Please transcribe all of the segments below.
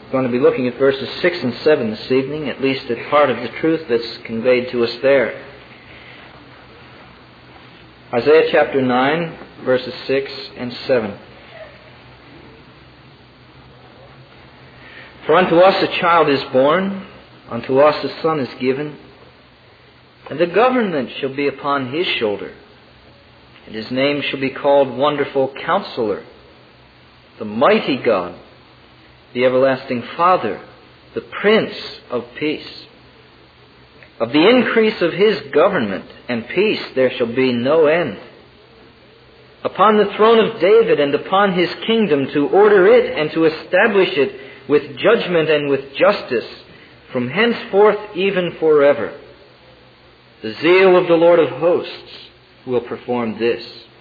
We're going to be looking at verses 6 and 7 this evening, at least at part of the truth that's conveyed to us there. Isaiah chapter 9, verses 6 and 7. For unto us a child is born, unto us a son is given, and the government shall be upon his shoulder, and his name shall be called Wonderful Counselor, the Mighty God, the Everlasting Father, the Prince of Peace. Of the increase of his government and peace there shall be no end. Upon the throne of David and upon his kingdom, to order it and to establish it with judgment and with justice, from henceforth even forever. The zeal of the Lord of hosts will perform this.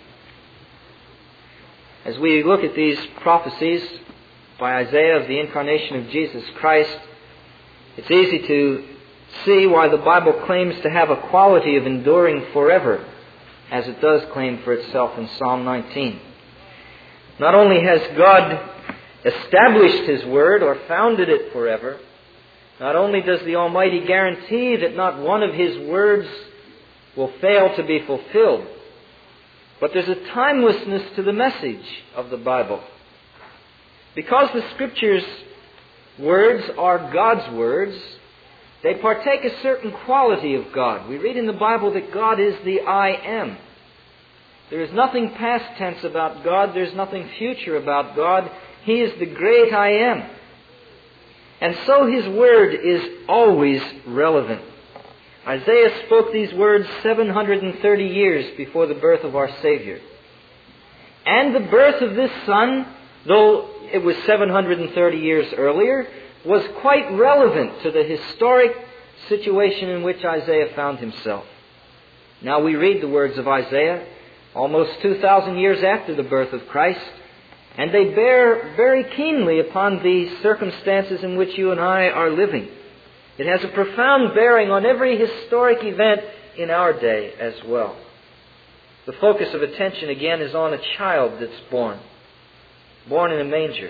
As we look at these prophecies by Isaiah of the incarnation of Jesus Christ, it's easy to see why the Bible claims to have a quality of enduring forever, as it does claim for itself in Psalm 19. Not only has God established His Word or founded it forever, not only does the Almighty guarantee that not one of His words will fail to be fulfilled, but there's a timelessness to the message of the Bible. Because the Scriptures' words are God's words, they partake a certain quality of God. We read in the Bible that God is the I Am. There is nothing past tense about God. There's nothing future about God. He is the great I Am. And so His Word is always relevant. Isaiah spoke these words 730 years before the birth of our Savior. And the birth of this Son, though it was 730 years earlier, was quite relevant to the historic situation in which Isaiah found himself. Now we read the words of Isaiah almost 2,000 years after the birth of Christ, and they bear very keenly upon the circumstances in which you and I are living. It has a profound bearing on every historic event in our day as well. The focus of attention again is on a child that's born in a manger,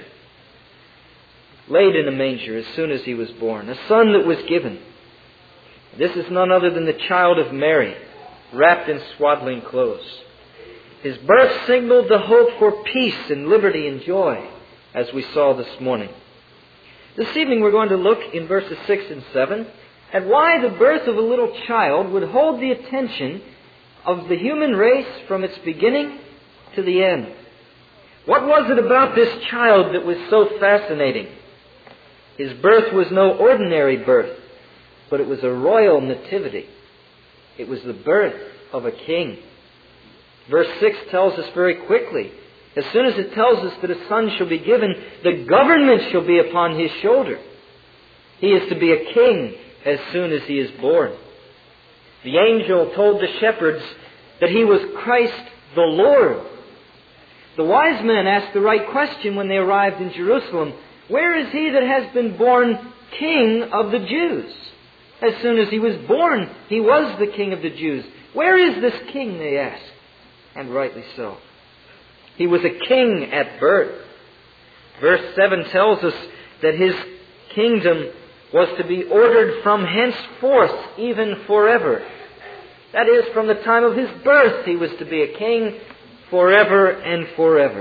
laid in a manger as soon as he was born, a son that was given. This is none other than the child of Mary, wrapped in swaddling clothes. His birth signaled the hope for peace and liberty and joy, as we saw this morning. This evening we're going to look in verses 6 and 7 at why the birth of a little child would hold the attention of the human race from its beginning to the end. What was it about this child that was so fascinating? His birth was no ordinary birth, but it was a royal nativity. It was the birth of a king. Verse 6 tells us very quickly, as soon as it tells us that a son shall be given, the government shall be upon his shoulder. He is to be a king as soon as he is born. The angel told the shepherds that he was Christ the Lord. The wise men asked the right question when they arrived in Jerusalem. Where is he that has been born King of the Jews? As soon as he was born, he was the King of the Jews. Where is this king, they asked. And rightly so. He was a king at birth. Verse 7 tells us that his kingdom was to be ordered from henceforth, even forever. That is, from the time of his birth, he was to be a king forever and forever.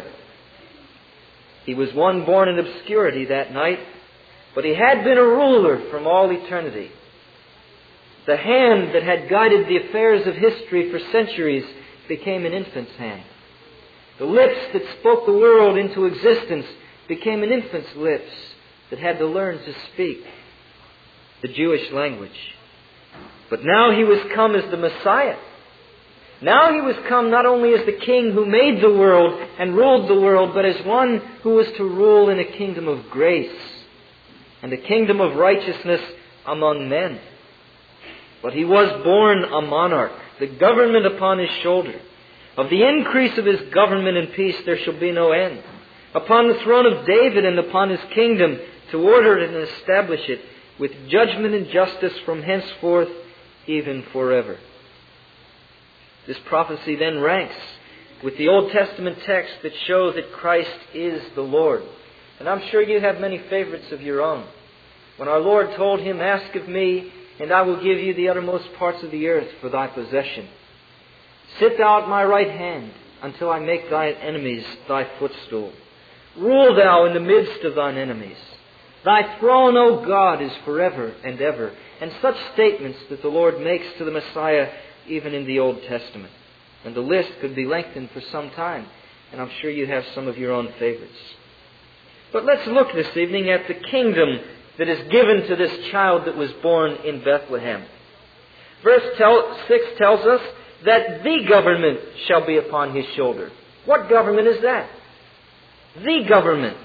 He was one born in obscurity that night, but he had been a ruler from all eternity. The hand that had guided the affairs of history for centuries became an infant's hand. The lips that spoke the world into existence became an infant's lips that had to learn to speak the Jewish language. But now he was come as the Messiah. Now he was come not only as the king who made the world and ruled the world, but as one who was to rule in a kingdom of grace and a kingdom of righteousness among men. But he was born a monarch, the government upon his shoulder. Of the increase of his government and peace there shall be no end. Upon the throne of David and upon his kingdom, to order it and establish it with judgment and justice from henceforth, even forever. This prophecy then ranks with the Old Testament texts that show that Christ is the Lord. And I'm sure you have many favorites of your own. When our Lord told him, "Ask of me, and I will give you the uttermost parts of the earth for thy possession. Sit thou at my right hand until I make thy enemies thy footstool. Rule thou in the midst of thine enemies. Thy throne, O God, is forever and ever." And such statements that the Lord makes to the Messiah even in the Old Testament. And the list could be lengthened for some time. And I'm sure you have some of your own favorites. But let's look this evening at the kingdom that is given to this child that was born in Bethlehem. Verse 6 tells us that the government shall be upon his shoulder. What government is that? The government.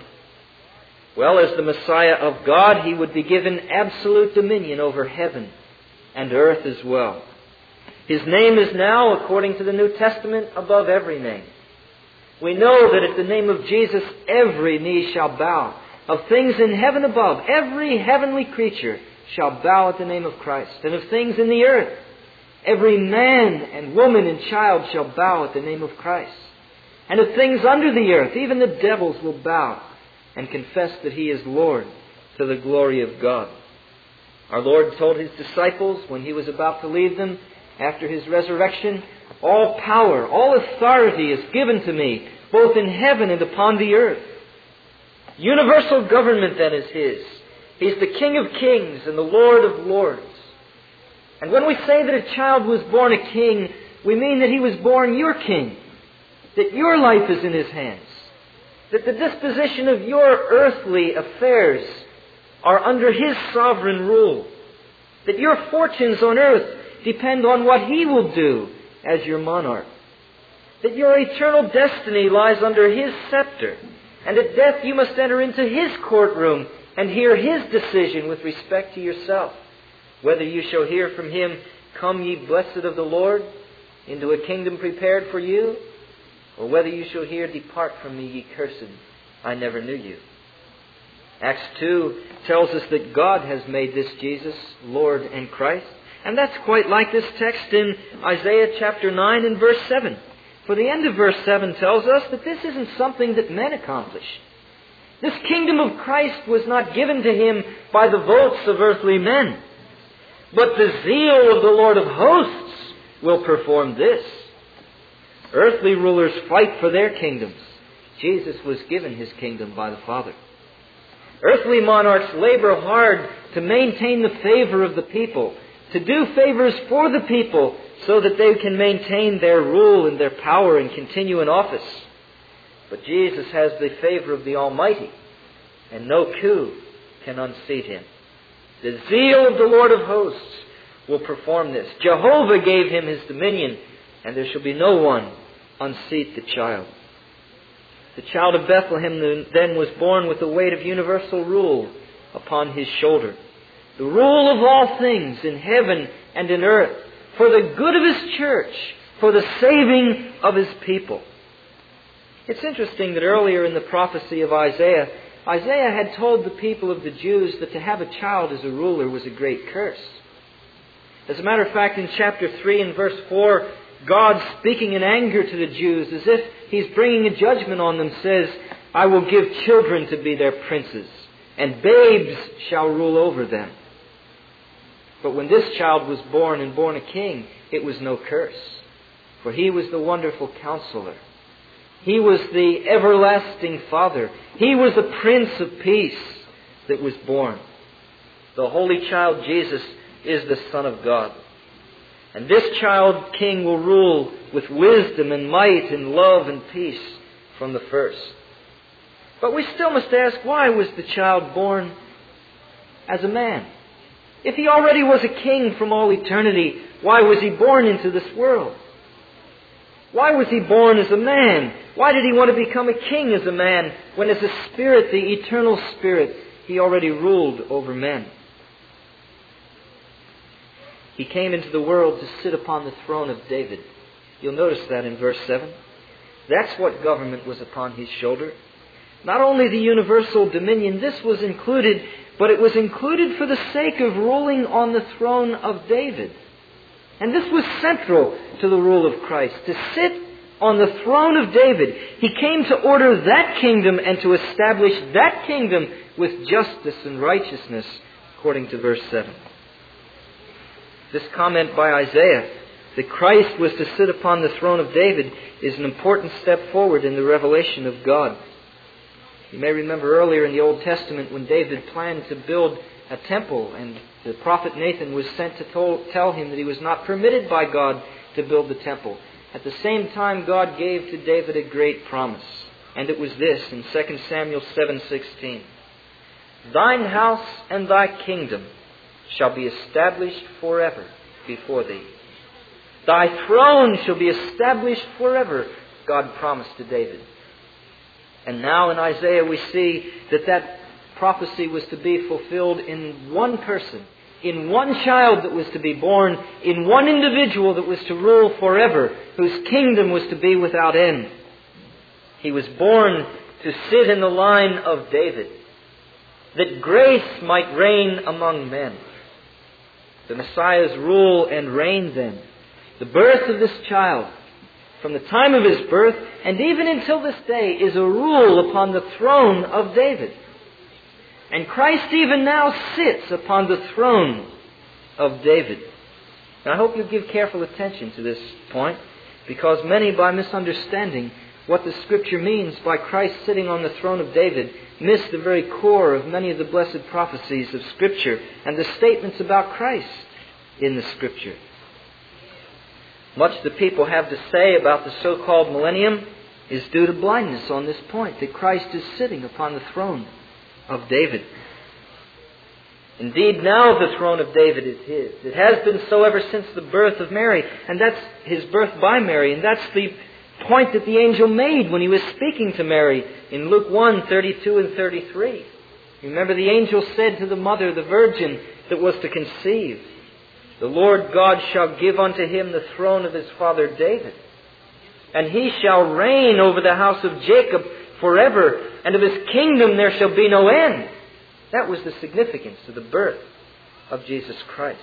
Well, as the Messiah of God, he would be given absolute dominion over heaven and earth as well. His name is now, according to the New Testament, above every name. We know that at the name of Jesus, every knee shall bow. Of things in heaven above, every heavenly creature shall bow at the name of Christ. And of things in the earth, every man and woman and child shall bow at the name of Christ. And of things under the earth, even the devils will bow and confess that He is Lord, to the glory of God. Our Lord told His disciples when He was about to leave them after His resurrection, "All power, all authority is given to me, both in heaven and upon the earth." Universal government then is His. He's the King of kings and the Lord of lords. And when we say that a child was born a king, we mean that he was born your king. That your life is in His hands. That the disposition of your earthly affairs are under His sovereign rule. That your fortunes on earth depend on what He will do as your monarch. That your eternal destiny lies under His scepter. And at death you must enter into His courtroom and hear His decision with respect to yourself. Whether you shall hear from Him, "Come ye blessed of the Lord, into a kingdom prepared for you," or whether you shall hear, "Depart from me, ye cursed, I never knew you." Acts 2 tells us that God has made this Jesus Lord and Christ. And that's quite like this text in Isaiah chapter 9 and verse 7. For the end of verse 7 tells us that this isn't something that men accomplish. This kingdom of Christ was not given to Him by the votes of earthly men. But the zeal of the Lord of hosts will perform this. Earthly rulers fight for their kingdoms. Jesus was given His kingdom by the Father. Earthly monarchs labor hard to maintain the favor of the people, to do favors for the people so that they can maintain their rule and their power and continue in office. But Jesus has the favor of the Almighty, and no coup can unseat Him. The zeal of the Lord of hosts will perform this. Jehovah gave Him His dominion, and there shall be no one unseat the child. The child of Bethlehem then was born with the weight of universal rule upon His shoulder. The rule of all things in heaven and in earth, for the good of His church, for the saving of His people. It's interesting that earlier in the prophecy of Isaiah had told the people of the Jews that to have a child as a ruler was a great curse. As a matter of fact, in chapter 3 and verse 4, God, speaking in anger to the Jews, as if He's bringing a judgment on them, says, "I will give children to be their princes, and babes shall rule over them." But when this child was born and born a king, it was no curse. For He was the wonderful Counselor. He was the everlasting Father. He was the Prince of Peace that was born. The Holy Child Jesus is the Son of God. And this child king will rule with wisdom and might and love and peace from the first. But we still must ask, why was the child born as a man? If He already was a king from all eternity, why was He born into this world? Why was He born as a man? Why did He want to become a king as a man, when as a spirit, the eternal Spirit, He already ruled over men? He came into the world to sit upon the throne of David. You'll notice that in verse 7. That's what government was upon His shoulder. Not only the universal dominion, this was included, but it was included for the sake of ruling on the throne of David. And this was central to the rule of Christ, to sit on the throne of David. He came to order that kingdom and to establish that kingdom with justice and righteousness, according to verse 7. This comment by Isaiah, that Christ was to sit upon the throne of David, is an important step forward in the revelation of God. You may remember earlier in the Old Testament when David planned to build a temple, and the prophet Nathan was sent to tell him that he was not permitted by God to build the temple. At the same time, God gave to David a great promise, and it was this in 2 Samuel 7:16. Thine house and thy kingdom shall be established forever before thee. Thy throne shall be established forever, God promised to David. And now in Isaiah we see that prophecy was to be fulfilled in one person, in one child that was to be born, in one individual that was to rule forever, whose kingdom was to be without end. He was born to sit in the line of David, that grace might reign among men. The Messiah's rule and reign then, the birth of this child, from the time of his birth and even until this day, is a rule upon the throne of David. And Christ even now sits upon the throne of David. Now, I hope you give careful attention to this point, because many, by misunderstanding what the Scripture means by Christ sitting on the throne of David, miss the very core of many of the blessed prophecies of Scripture and the statements about Christ in the Scripture. Much the people have to say about the so-called millennium is due to blindness on this point, that Christ is sitting upon the throne of David. Indeed, now the throne of David is his. It has been so ever since the birth of Mary, and that's his birth by Mary, and that's the point that the angel made when he was speaking to Mary in Luke 1:32 and 33. Remember, the angel said to the mother, the virgin that was to conceive, the Lord God shall give unto him the throne of his father David, and he shall reign over the house of Jacob forever, and of his kingdom there shall be no end. That was the significance of the birth of Jesus Christ.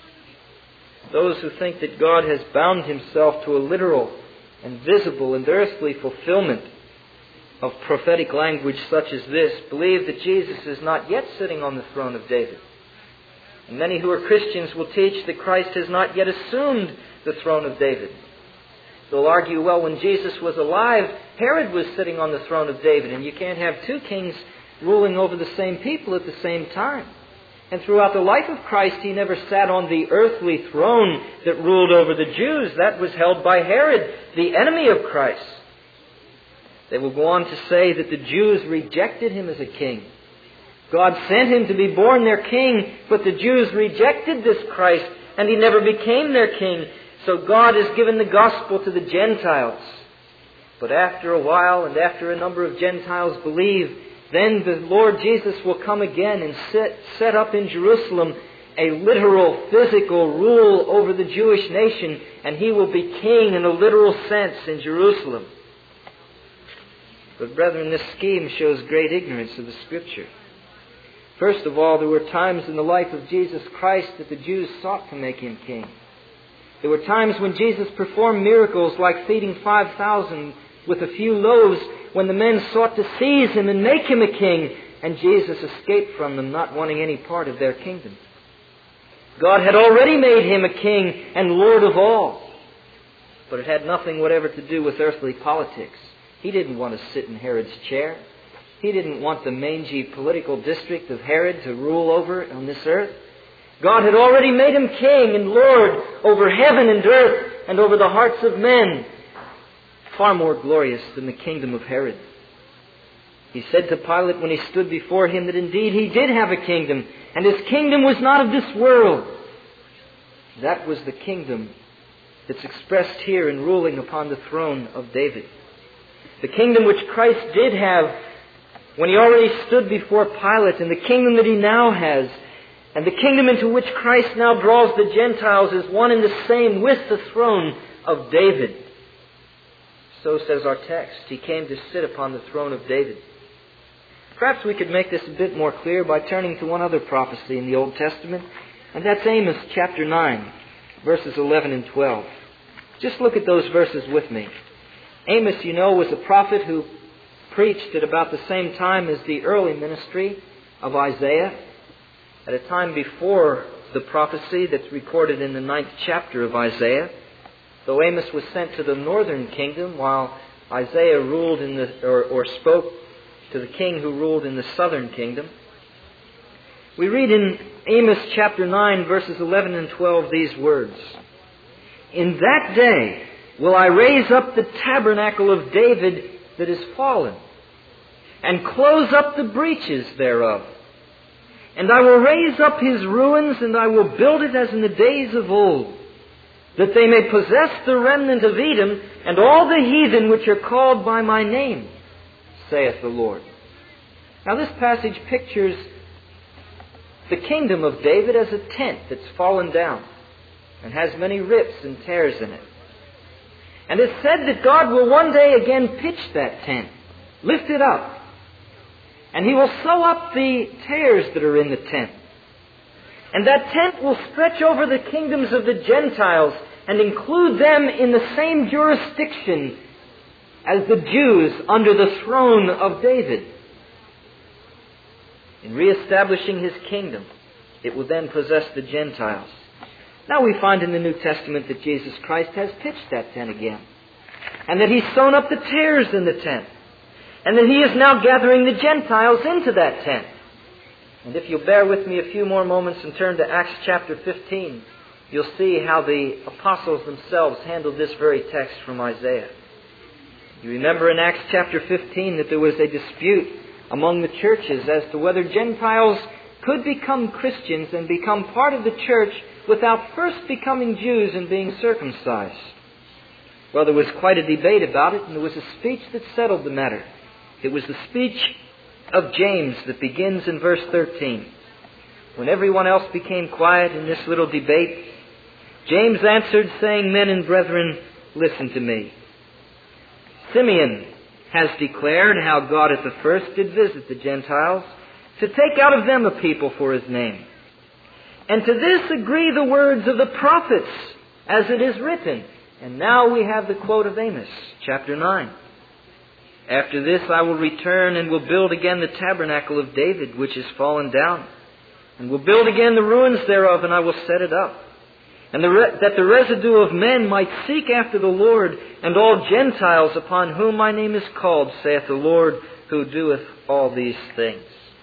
Those who think that God has bound himself to a literal and visible and earthly fulfillment of prophetic language such as this believe that Jesus is not yet sitting on the throne of David. And many who are Christians will teach that Christ has not yet assumed the throne of David. They'll argue, well, when Jesus was alive, Herod was sitting on the throne of David, and you can't have two kings ruling over the same people at the same time. And throughout the life of Christ, he never sat on the earthly throne that ruled over the Jews. That was held by Herod, the enemy of Christ. They will go on to say that the Jews rejected him as a king. God sent him to be born their king, but the Jews rejected this Christ, and he never became their king. So God has given the gospel to the Gentiles. But after a while, and after a number of Gentiles believe, then the Lord Jesus will come again and set up in Jerusalem a literal, physical rule over the Jewish nation, and he will be king in a literal sense in Jerusalem. But brethren, this scheme shows great ignorance of the Scripture. First of all, there were times in the life of Jesus Christ that the Jews sought to make him king. There were times when Jesus performed miracles like feeding 5,000 with a few loaves, when the men sought to seize him and make him a king, and Jesus escaped from them, not wanting any part of their kingdom. God had already made him a king and Lord of all, but it had nothing whatever to do with earthly politics. He didn't want to sit in Herod's chair. He didn't want the mangy political district of Herod to rule over on this earth. God had already made him king and Lord over heaven and earth and over the hearts of men, far more glorious than the kingdom of Herod. He said to Pilate when he stood before him that indeed he did have a kingdom, and his kingdom was not of this world. That was the kingdom that's expressed here in ruling upon the throne of David. The kingdom which Christ did have when he already stood before Pilate, and the kingdom that he now has, and the kingdom into which Christ now draws the Gentiles, is one and the same with the throne of David. So says our text. He came to sit upon the throne of David. Perhaps we could make this a bit more clear by turning to one other prophecy in the Old Testament, and that's Amos chapter 9, verses 11 and 12. Just look at those verses with me. Amos, you know, was a prophet who preached at about the same time as the early ministry of Isaiah, at a time before the prophecy that's recorded in the 9th chapter of Isaiah. Though Amos was sent to the northern kingdom, while Isaiah ruled in or spoke to the king who ruled in the southern kingdom. We read in Amos chapter 9, verses 11 and 12 these words. In that day will I raise up the tabernacle of David that is fallen, and close up the breaches thereof. And I will raise up his ruins, and I will build it as in the days of old, that they may possess the remnant of Edom, and all the heathen which are called by my name, saith the Lord. Now this passage pictures the kingdom of David as a tent that's fallen down and has many rips and tears in it. And it's said that God will one day again pitch that tent, lift it up, and He will sew up the tears that are in the tent. And that tent will stretch over the kingdoms of the Gentiles and include them in the same jurisdiction as the Jews under the throne of David. In reestablishing His kingdom, it will then possess the Gentiles. Now we find in the New Testament that Jesus Christ has pitched that tent again, and that He's sewn up the tears in the tent, and that He is now gathering the Gentiles into that tent. And if you'll bear with me a few more moments and turn to Acts chapter 15, you'll see how the apostles themselves handled this very text from Isaiah. You remember in Acts chapter 15 that there was a dispute among the churches as to whether Gentiles could become Christians and become part of the church without first becoming Jews and being circumcised. Well, there was quite a debate about it, and there was a speech that settled the matter. It was the speech of James that begins in verse 13. When everyone else became quiet in this little debate, James answered, saying, Men and brethren, listen to me. Simeon has declared how God at the first did visit the Gentiles to take out of them a people for His name. And to this agree the words of the prophets, as it is written. And now we have the quote of Amos, chapter 9. After this I will return and will build again the tabernacle of David, which is fallen down, and will build again the ruins thereof, and I will set it up. And that the residue of men might seek after the Lord, and all Gentiles upon whom my name is called, saith the Lord, who doeth all these things.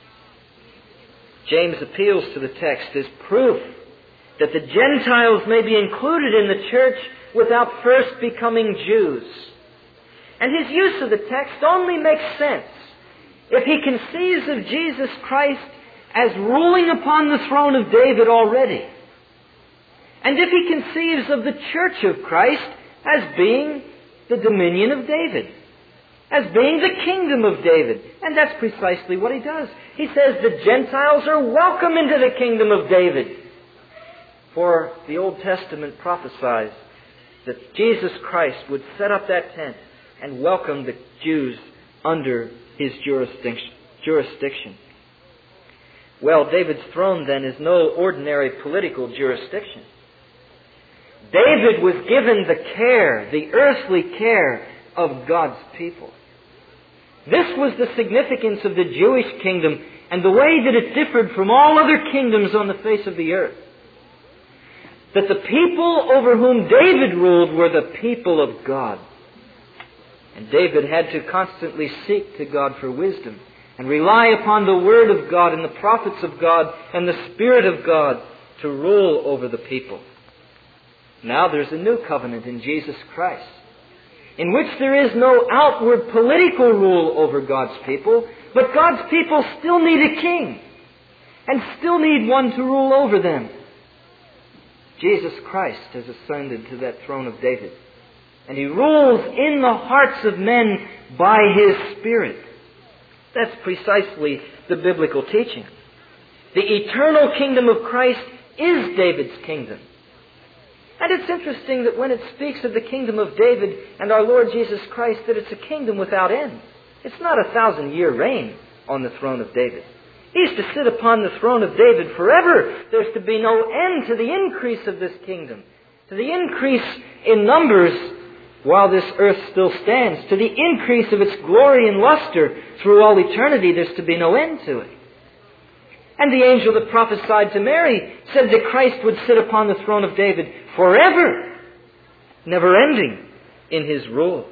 James appeals to the text as proof that the Gentiles may be included in the church without first becoming Jews. And his use of the text only makes sense if he conceives of Jesus Christ as ruling upon the throne of David already. And if he conceives of the church of Christ as being the dominion of David, as being the kingdom of David. And that's precisely what he does. He says the Gentiles are welcome into the kingdom of David. For the Old Testament prophesies that Jesus Christ would set up that tent and welcome the Jews under His jurisdiction. Well, David's throne then is no ordinary political jurisdiction. David was given the care, the earthly care of God's people. This was the significance of the Jewish kingdom and the way that it differed from all other kingdoms on the face of the earth. That the people over whom David ruled were the people of God. And David had to constantly seek to God for wisdom and rely upon the Word of God and the prophets of God and the Spirit of God to rule over the people. Now there's a new covenant in Jesus Christ, in which there is no outward political rule over God's people, but God's people still need a king and still need one to rule over them. Jesus Christ has ascended to that throne of David, and He rules in the hearts of men by His Spirit. That's precisely the biblical teaching. The eternal kingdom of Christ is David's kingdom. And it's interesting that when it speaks of the kingdom of David and our Lord Jesus Christ, that it's a kingdom without end. It's not a 1,000-year reign on the throne of David. He's to sit upon the throne of David forever. There's to be no end to the increase of this kingdom, to the increase in numbers while this earth still stands. To the increase of its glory and luster through all eternity, there's to be no end to it. And the angel that prophesied to Mary said that Christ would sit upon the throne of David forever, never ending in His rule.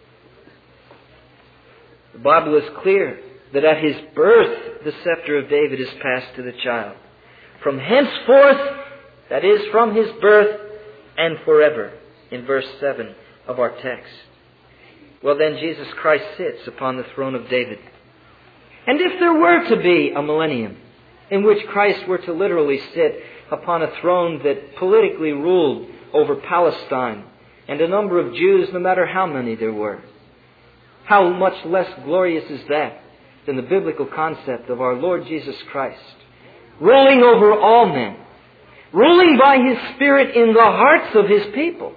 The Bible is clear that at His birth the scepter of David is passed to the child. From henceforth, that is, from His birth and forever, in verse 7 of our text. Well then, Jesus Christ sits upon the throne of David. And if there were to be a millennium in which Christ were to literally sit upon a throne that politically ruled over Palestine and a number of Jews, no matter how many there were, how much less glorious is that than the biblical concept of our Lord Jesus Christ, ruling over all men, ruling by His Spirit in the hearts of His people,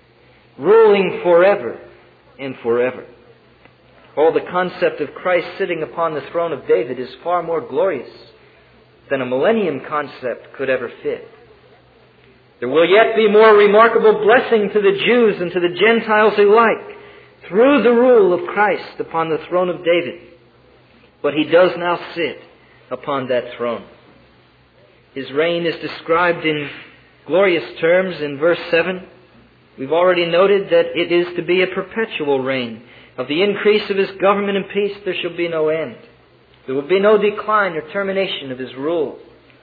ruling forever and forever. Oh, the concept of Christ sitting upon the throne of David is far more glorious than a millennium concept could ever fit. There will yet be more remarkable blessing to the Jews and to the Gentiles alike through the rule of Christ upon the throne of David. But He does now sit upon that throne. His reign is described in glorious terms in verse 7. We've already noted that it is to be a perpetual reign. Of the increase of His government and peace there shall be no end. There will be no decline or termination of His rule.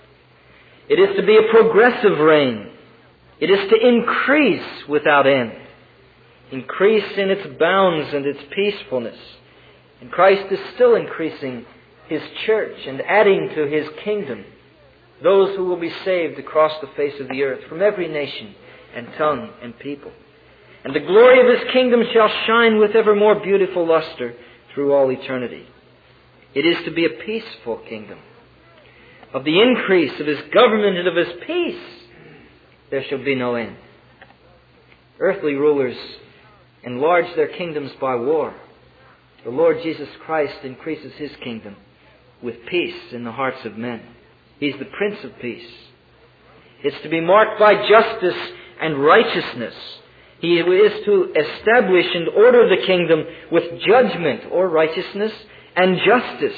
It is to be a progressive reign. It is to increase without end. Increase in its bounds and its peacefulness. And Christ is still increasing His church and adding to His kingdom those who will be saved across the face of the earth from every nation and tongue and people. And the glory of His kingdom shall shine with ever more beautiful luster through all eternity. It is to be a peaceful kingdom. Of the increase of His government and of His peace, there shall be no end. Earthly rulers enlarge their kingdoms by war. The Lord Jesus Christ increases His kingdom with peace in the hearts of men. He's the Prince of Peace. It's to be marked by justice and righteousness. He is to establish and order the kingdom with judgment or righteousness and justice.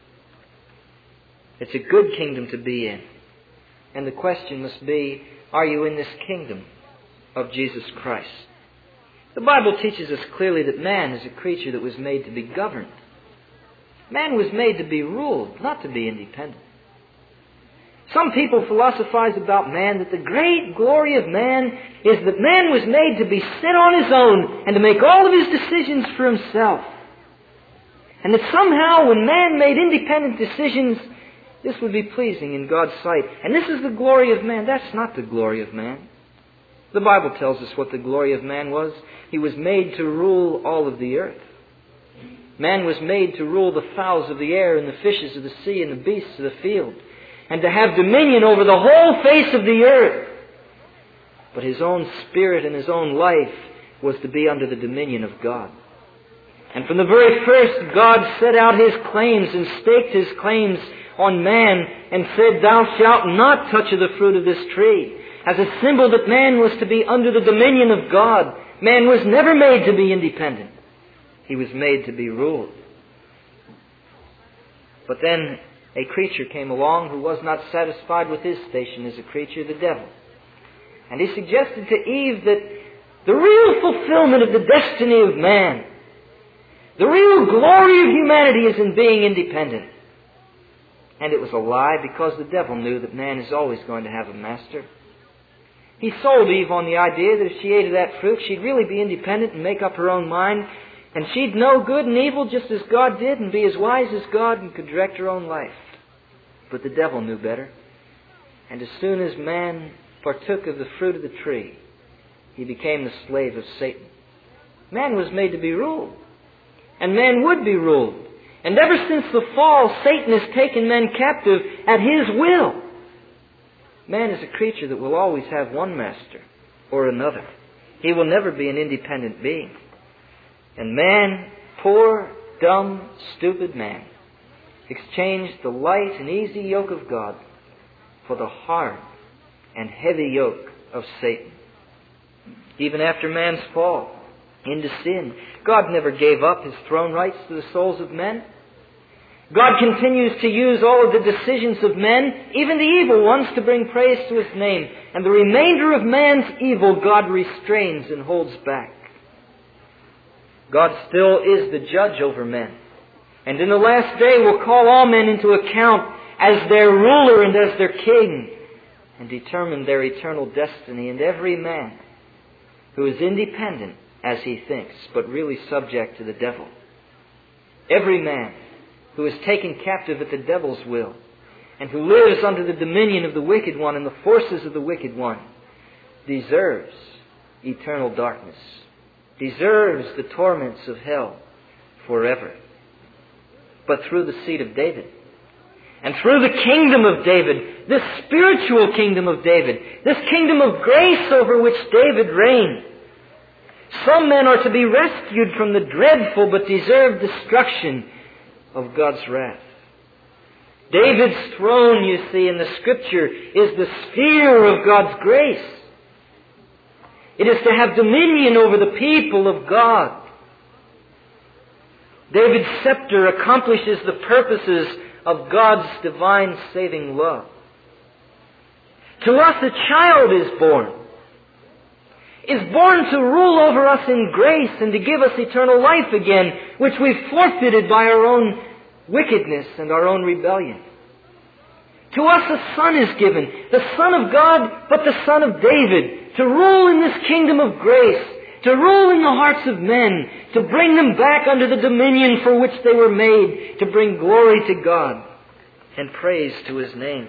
It's a good kingdom to be in. And the question must be, are you in this kingdom of Jesus Christ? The Bible teaches us clearly that man is a creature that was made to be governed. Man was made to be ruled, not to be independent. Some people philosophize about man that the great glory of man is that man was made to be set on his own and to make all of his decisions for himself. And that somehow when man made independent decisions, this would be pleasing in God's sight. And this is the glory of man. That's not the glory of man. The Bible tells us what the glory of man was. He was made to rule all of the earth. Man was made to rule the fowls of the air and the fishes of the sea and the beasts of the field, and to have dominion over the whole face of the earth. But his own spirit and his own life was to be under the dominion of God. And from the very first, God set out His claims and staked His claims on man and said, "Thou shalt not touch of the fruit of this tree," as a symbol that man was to be under the dominion of God. Man was never made to be independent. He was made to be ruled. But then a creature came along who was not satisfied with his station as a creature, the devil. And he suggested to Eve that the real fulfillment of the destiny of man, the real glory of humanity, is in being independent. And it was a lie, because the devil knew that man is always going to have a master. He sold Eve on the idea that if she ate of that fruit, she'd really be independent and make up her own mind, and she'd know good and evil just as God did and be as wise as God and could direct her own life. But the devil knew better. And as soon as man partook of the fruit of the tree, he became the slave of Satan. Man was made to be ruled. And man would be ruled. And ever since the fall, Satan has taken men captive at his will. Man is a creature that will always have one master or another. He will never be an independent being. And man, poor, dumb, stupid man, exchanged the light and easy yoke of God for the hard and heavy yoke of Satan. Even after man's fall, into sin. God never gave up His throne rights to the souls of men. God continues to use all of the decisions of men, even the evil ones, to bring praise to His name. And the remainder of man's evil God restrains and holds back. God still is the judge over men. And in the last day will call all men into account as their ruler and as their king, and determine their eternal destiny. And every man who is independent as he thinks, but really subject to the devil, every man who is taken captive at the devil's will, and who lives under the dominion of the wicked one and the forces of the wicked one, deserves eternal darkness, deserves the torments of hell forever. But through the seed of David, and through the kingdom of David, this spiritual kingdom of David, this kingdom of grace over which David reigned, some men are to be rescued from the dreadful but deserved destruction of God's wrath. David's throne, you see, in the Scripture is the sphere of God's grace. It is to have dominion over the people of God. David's scepter accomplishes the purposes of God's divine saving love. To us a child is born to rule over us in grace and to give us eternal life again, which we've forfeited by our own wickedness and our own rebellion. To us a son is given, the Son of God, but the Son of David, to rule in this kingdom of grace, to rule in the hearts of men, to bring them back under the dominion for which they were made, to bring glory to God and praise to His name.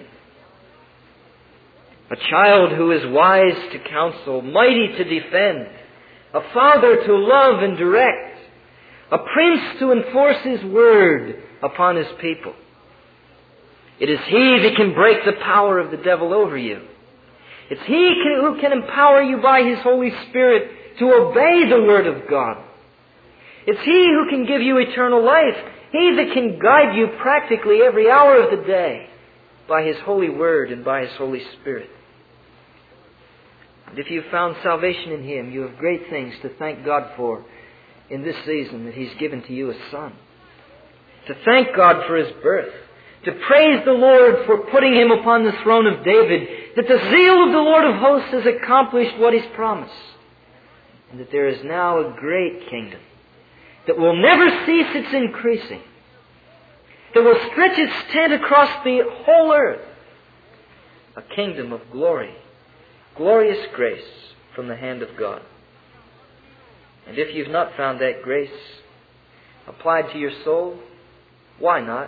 A child who is wise to counsel, mighty to defend, a father to love and direct, a prince to enforce His word upon His people. It is He that can break the power of the devil over you. It's He who can empower you by His Holy Spirit to obey the Word of God. It's He who can give you eternal life. He that can guide you practically every hour of the day by His holy Word and by His Holy Spirit. And if you've found salvation in Him, you have great things to thank God for in this season that He's given to you a Son. To thank God for His birth. To praise the Lord for putting Him upon the throne of David. That the zeal of the Lord of hosts has accomplished what He's promised. And that there is now a great kingdom that will never cease its increasing. That will stretch its tent across the whole earth. A kingdom of glory. Glorious grace from the hand of God. And if you've not found that grace applied to your soul, why not?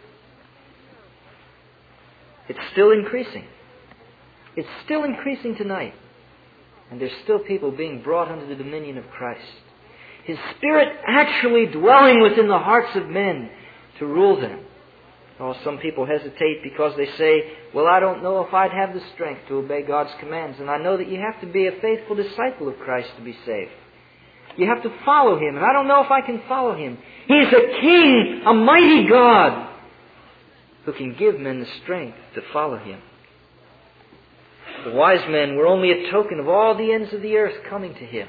It's still increasing. It's still increasing tonight. And there's still people being brought under the dominion of Christ. His Spirit actually dwelling within the hearts of men to rule them. Oh, some people hesitate because they say, well, I don't know if I'd have the strength to obey God's commands. And I know that you have to be a faithful disciple of Christ to be saved. You have to follow Him. And I don't know if I can follow Him. He's a King, a mighty God, who can give men the strength to follow Him. The wise men were only a token of all the ends of the earth coming to Him.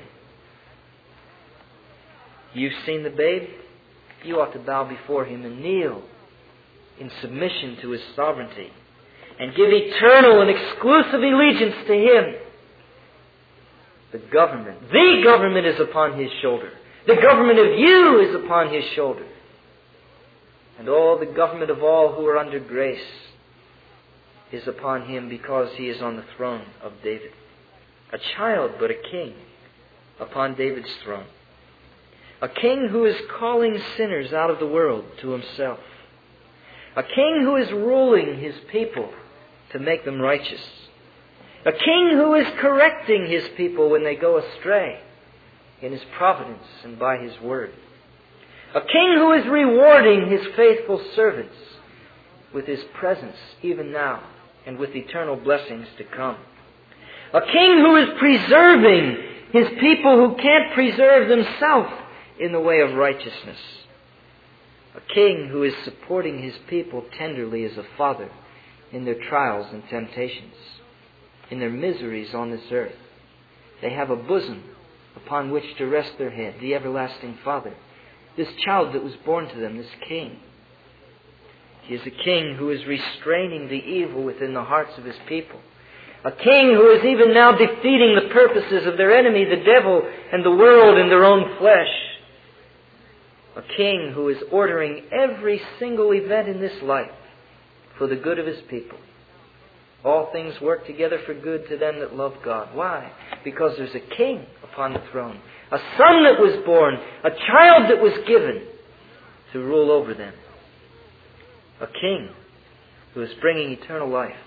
You've seen the babe? You ought to bow before Him and kneel in submission to His sovereignty and give eternal and exclusive allegiance to Him. The government is upon His shoulder. The government of you is upon His shoulder. And all the government of all who are under grace is upon Him because He is on the throne of David. A child, but a king upon David's throne. A king who is calling sinners out of the world to Himself. A king who is ruling His people to make them righteous. A king who is correcting His people when they go astray in His providence and by His word. A king who is rewarding His faithful servants with His presence even now and with eternal blessings to come. A king who is preserving His people who can't preserve themselves in the way of righteousness. A king who is supporting His people tenderly as a father in their trials and temptations, in their miseries on this earth. They have a bosom, a upon which to rest their head, the everlasting Father. This child that was born to them, this king. He is a king who is restraining the evil within the hearts of his people. A king who is even now defeating the purposes of their enemy, the devil and the world in their own flesh. A king who is ordering every single event in this life for the good of his people. All things work together for good to them that love God. Why? Because there's a king upon the throne. A son that was born. A child that was given to rule over them. A king who is bringing eternal life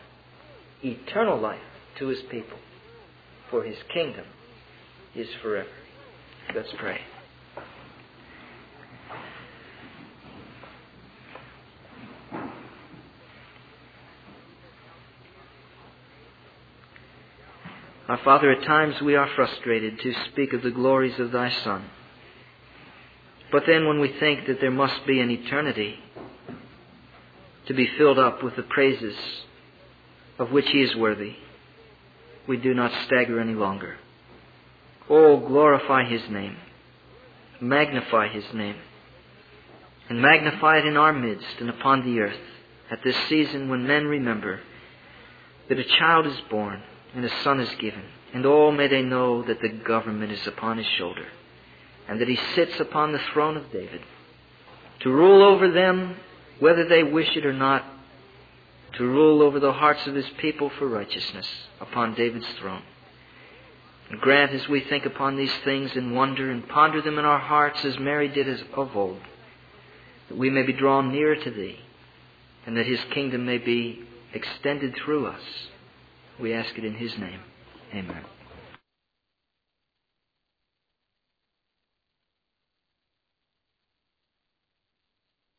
to his people. For his kingdom is forever. Let's pray. Our Father, at times we are frustrated to speak of the glories of Thy Son. But then when we think that there must be an eternity to be filled up with the praises of which He is worthy, we do not stagger any longer. Oh, glorify His name. Magnify His name. And magnify it in our midst and upon the earth at this season when men remember that a child is born and a son is given. And oh, may they know that the government is upon His shoulder and that He sits upon the throne of David to rule over them whether they wish it or not, to rule over the hearts of His people for righteousness upon David's throne. And grant, as we think upon these things and wonder and ponder them in our hearts as Mary did as of old, that we may be drawn nearer to Thee and that His kingdom may be extended through us. We ask it in His name. Amen.